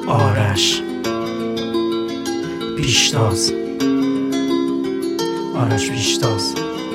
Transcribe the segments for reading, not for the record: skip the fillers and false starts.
آرش پیشتاز. آرش پیشتاز.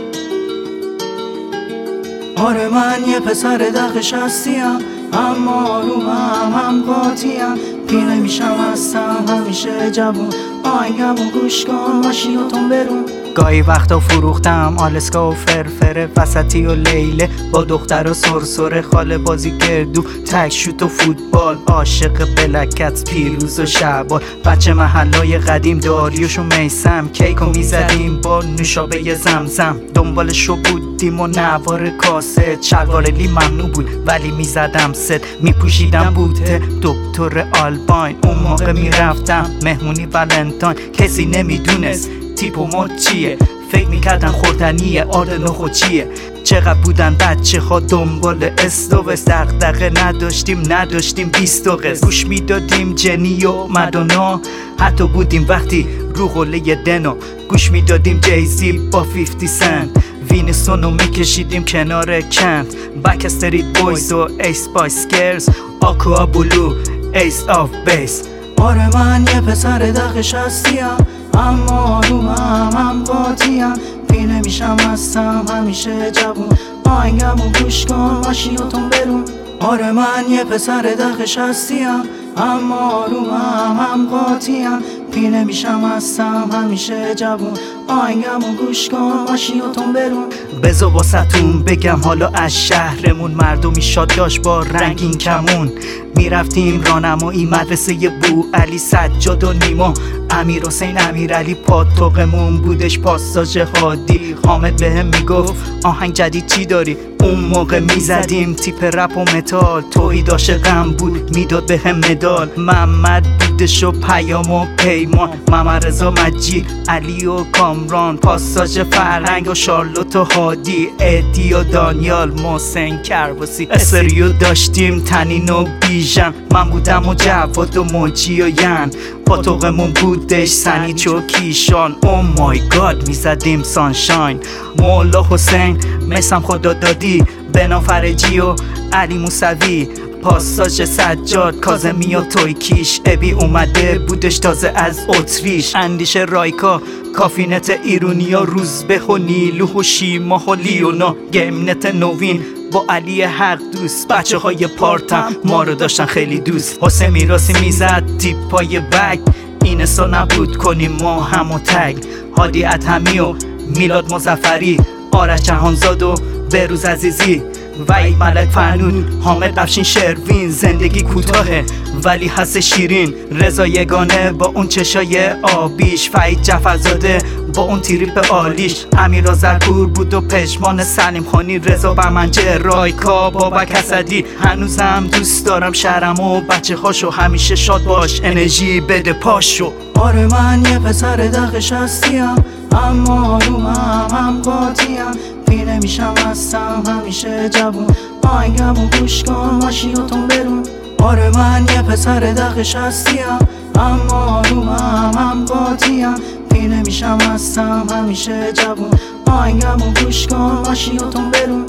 آره من یه پسر دق شستیم، اما آرومم هم قاطیم. پینه میشم هستم همیشه جوون، آهنگمو گوش کن ماشیناتون برون. گاهی وقتا فروختم آلسکا و فرفره، وسطی و لیله با دختر و سرسره، خاله بازی گردو تک شوت و فوتبال، عاشق بلکت پیروز و شعبان. بچه محلای قدیم داریوش و میسم، کیکو میزدیم با نوشابه زمزم. دنبالشو بودیم و نوار کاست، شلوار لی ممنوع بود ولی میزدم ست. میپوشیدم بوته دکتر آلباین، اون موقع میرفتم مهمونی ولنتاین. کسی نمیدونست تیپ و مد چیه، فکر میکردن خوردنیه آرد نخو چیه. چقدر بودن بچه ها دنبال استوس، دغدغه نداشتیم 20 قص. گوش میدادیم جنی و مدونا، حتی بودیم وقتی رو قله دنا. گوش میدادیم جیزی با 50 سنت، وینستونو میکشیدیم کنار کند. بک استریت بویز و ایس بایس گرز، آکوا بلو ایس آف بیس. آره من یه پسر دق شستیم، اما آرومم هم قاطیم. پینه میشم هستم همیشه جوون، آهنگمو گوش کن ماشیناتون برون. آره من یه پسر دق شستیم، اما آرومم هم قاطیم. پینه میشم هستم همیشه جوون، آهنگمو گوش کن ماشیناتون برون. بزا واسطون بگم حالا از شهرمون، مردمی شاد داشت با رنگین کمون. میرفتیم راهنمایی مدرسه بو علی، سجاد و نیما، امیر حسین، امیر علی. پاتوقمون بودش پاساژ هادی. حامد بهم میگفت آهنگ جدید چی داری؟ اون موقع میزدیم تیپ رپ و متال. توی داشت غم بود میداد بهم مدال. محمد بودش و پیام و پیمان، محمد رضا مجید، علی و کامران، پاساژ فرهنگ و شارلوت و هادی، ادی و دانیال، محسن کرباسی. استریو داشتیم تنین و بیژن، من بودم و جواد و موجی و ین. پاتوقمون بودش سنیچ و کیشان، او مای گاد میزدیم سانشاین. مولا حسین، میسم خدا دادی، بنا فرجی و علی موسوی. پاساژ سجاد، کاظمی و توی کیش. ابی اومده بودش تازه از اتریش. اندیشه رایکا، کافینت ایرونیا، روزبه و نیلو و شیما و لیونا. گیمنت نوین با علی حق دوست، بچه های پارتم ما رو داشتن خیلی دوست. حسین میراسی میزد تیپای بگ، این سا نبود کنیم ما همو تگ. هادی ادهمی و میلاد مظفری، آرش جهانزاد و بهروز عزیزی، وحید ملک فرنود، حامد افشین شروین. زندگی کوتاهه ولی هست شیرین، رضا یگانه با اون چشای آبیش، فرید جعفرزاده با اون تریپ عالیش. امیر آذرپور بود و پشمان سلیم خانی، رضا بمنجه، رایکا، بابک اسدی. هنوزم دوست دارم شهرم و بچه هاشو، همیشه شاد باش انرژی بده پاشو. آره من یه پسر دق شستیم، اما آرومم هم قاطیم. پینه میشم هستم همیشه جوون، آهنگمو گوش کن ماشیناتون برون. آره من یه پسر دق شستیم، اما آرومم هم قاطیم. پینه میشم هستم همیشه جوون، آهنگمو گوش کن ماشیناتون برون.